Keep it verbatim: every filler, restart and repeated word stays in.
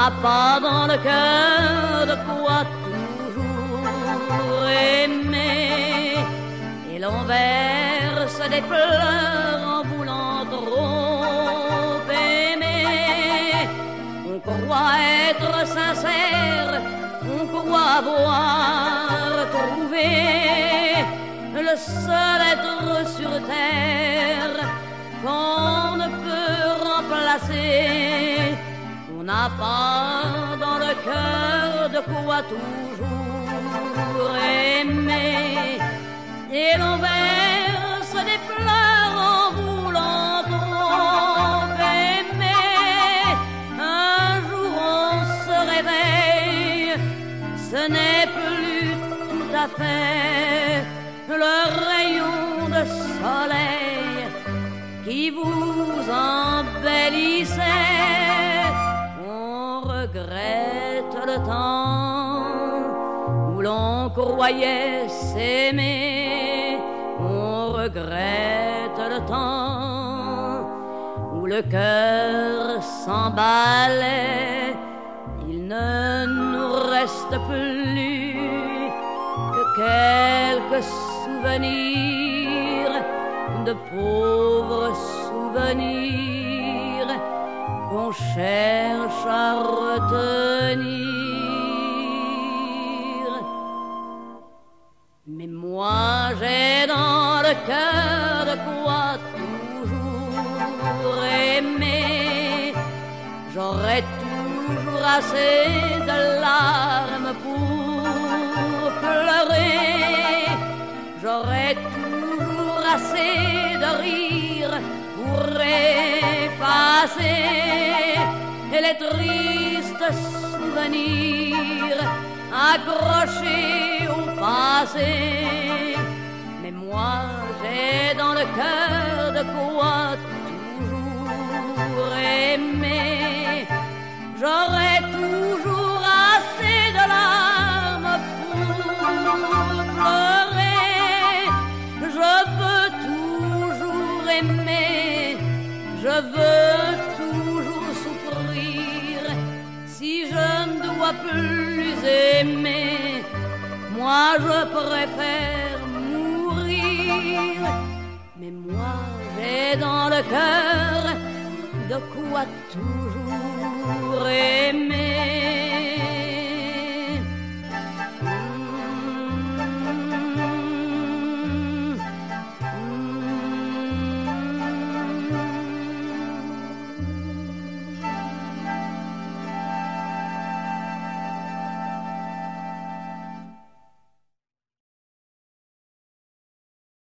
n'a pas dans le cœur de quoi toujours aimer. Et l'on verse des pleurs en voulant trop aimer. On croit être sincère, on croit avoir trouvé le seul être sur terre qu'on ne peut remplacer. On n'a pas dans le cœur de quoi toujours aimer. Et l'on verse des pleurs en voulant trop aimer. Un jour on se réveille, ce n'est plus tout à fait le rayon de soleil qui vous embellissait. On regrette le temps où l'on croyait s'aimer. On regrette le temps où le cœur s'emballait. Il ne nous reste plus que quelques souvenirs, de pauvres souvenirs qu'on cherche à retenir. Mais moi j'ai dans le cœur de quoi toujours aimer. J'aurais toujours assez de larmes pour pleurer. J'aurais toujours assez de rire pour effacer les tristes souvenirs accrochés au passé. Mais moi j'ai dans le cœur de quoi toujours aimer. J'aurais toujours assez de larmes pour pleurer. Je veux toujours aimer, je veux toujours souffrir. Si je ne dois plus aimer, moi je préfère mourir. Mais moi j'ai dans le cœur de quoi toujours aimer.